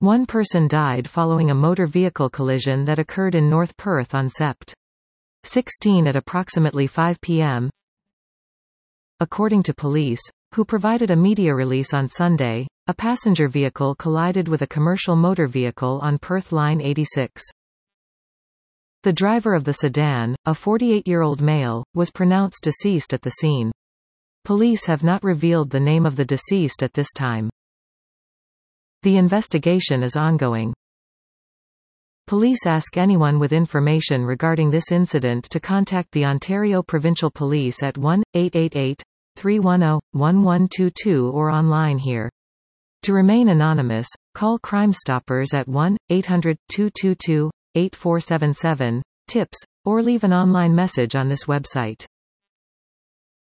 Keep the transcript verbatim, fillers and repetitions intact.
One person died following a motor vehicle collision that occurred in North Perth on Sept sixteen at approximately five p m According to police, who provided a media release on Sunday, a passenger vehicle collided with a commercial motor vehicle on Perth Line eighty-six. The driver of the sedan, a forty-eight-year-old male, was pronounced deceased at the scene. Police have not revealed the name of the deceased at this time. The investigation is ongoing. Police ask anyone with information regarding this incident to contact the Ontario Provincial Police at one eight eight eight, three one zero, one one two two or online here. To remain anonymous, call Crime Stoppers at one eight hundred, two two two, eight four seven seven, tips, or leave an online message on this website.